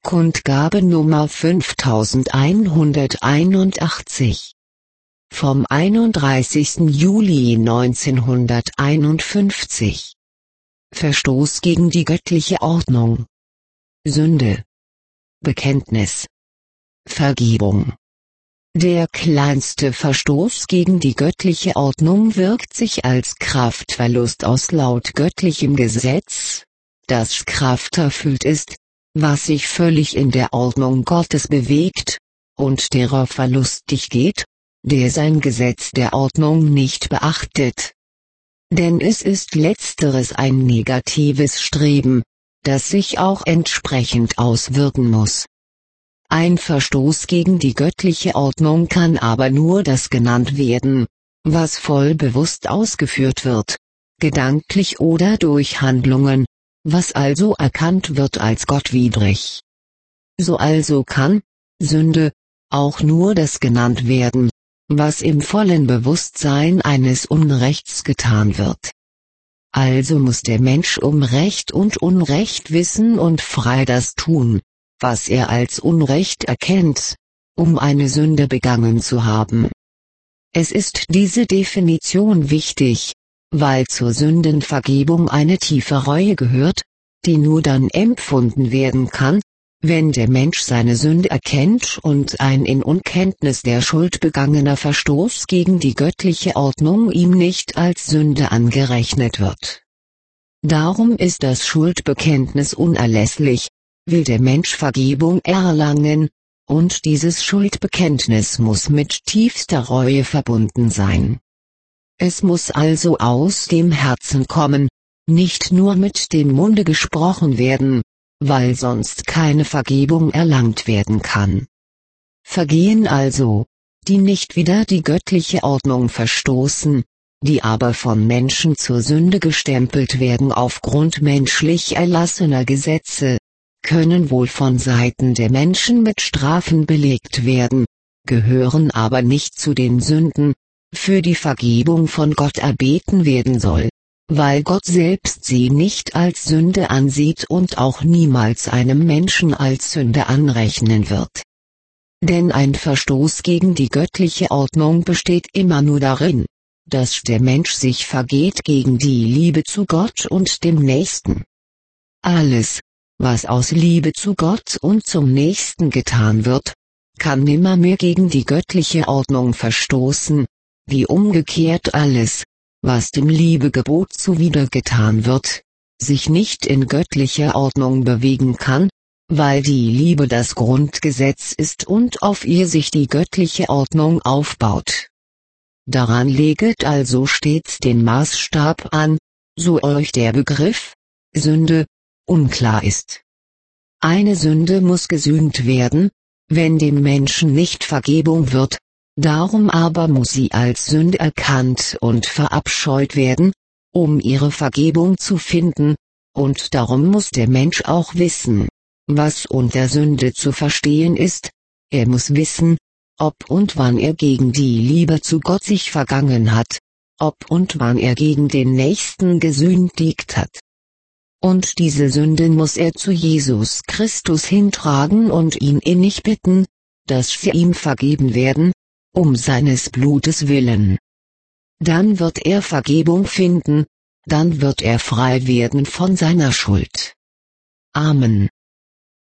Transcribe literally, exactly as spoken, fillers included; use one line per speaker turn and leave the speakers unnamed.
Kundgabe Nummer fünftausendeinhunderteinundachtzig. Vom einunddreißigsten Juli neunzehnhunderteinundfünfzig. Verstoß gegen die göttliche Ordnung. Sünde. Bekenntnis. Vergebung. Der kleinste Verstoß gegen die göttliche Ordnung wirkt sich als Kraftverlust aus laut göttlichem Gesetz, das krafterfüllt ist, was sich völlig in der Ordnung Gottes bewegt, und derer verlustig geht, der sein Gesetz der Ordnung nicht beachtet. Denn es ist letzteres ein negatives Streben, das sich auch entsprechend auswirken muss. Ein Verstoß gegen die göttliche Ordnung kann aber nur das genannt werden, was voll bewusst ausgeführt wird, gedanklich oder durch Handlungen, was also erkannt wird als gottwidrig. So also kann Sünde auch nur das genannt werden, was im vollen Bewusstsein eines Unrechts getan wird. Also muss der Mensch um Recht und Unrecht wissen und frei das tun, was er als Unrecht erkennt, um eine Sünde begangen zu haben. Es ist diese Definition wichtig, weil zur Sündenvergebung eine tiefe Reue gehört, die nur dann empfunden werden kann, wenn der Mensch seine Sünde erkennt und ein in Unkenntnis der Schuld begangener Verstoß gegen die göttliche Ordnung ihm nicht als Sünde angerechnet wird. Darum ist das Schuldbekenntnis unerlässlich, will der Mensch Vergebung erlangen, und dieses Schuldbekenntnis muss mit tiefster Reue verbunden sein. Es muss also aus dem Herzen kommen, nicht nur mit dem Munde gesprochen werden, weil sonst keine Vergebung erlangt werden kann. Vergehen also, die nicht wider die göttliche Ordnung verstoßen, die aber von Menschen zur Sünde gestempelt werden aufgrund menschlich erlassener Gesetze, können wohl von Seiten der Menschen mit Strafen belegt werden, gehören aber nicht zu den Sünden, für die Vergebung von Gott erbeten werden soll, weil Gott selbst sie nicht als Sünde ansieht und auch niemals einem Menschen als Sünde anrechnen wird. Denn ein Verstoß gegen die göttliche Ordnung besteht immer nur darin, dass der Mensch sich vergeht gegen die Liebe zu Gott und dem Nächsten. Alles, was aus Liebe zu Gott und zum Nächsten getan wird, kann nimmermehr gegen die göttliche Ordnung verstoßen, wie umgekehrt alles, was dem Liebegebot zuwider getan wird, sich nicht in göttlicher Ordnung bewegen kann, weil die Liebe das Grundgesetz ist und auf ihr sich die göttliche Ordnung aufbaut. Daran leget also stets den Maßstab an, so euch der Begriff Sünde unklar ist. Eine Sünde muss gesühnt werden, wenn dem Menschen nicht Vergebung wird, darum aber muss sie als Sünde erkannt und verabscheut werden, um ihre Vergebung zu finden, und darum muss der Mensch auch wissen, was unter Sünde zu verstehen ist, er muss wissen, ob und wann er gegen die Liebe zu Gott sich vergangen hat, ob und wann er gegen den Nächsten gesündigt hat. Und diese Sünden muss er zu Jesus Christus hintragen und ihn innig bitten, dass sie ihm vergeben werden, um seines Blutes willen. Dann wird er Vergebung finden, dann wird er frei werden von seiner Schuld. Amen.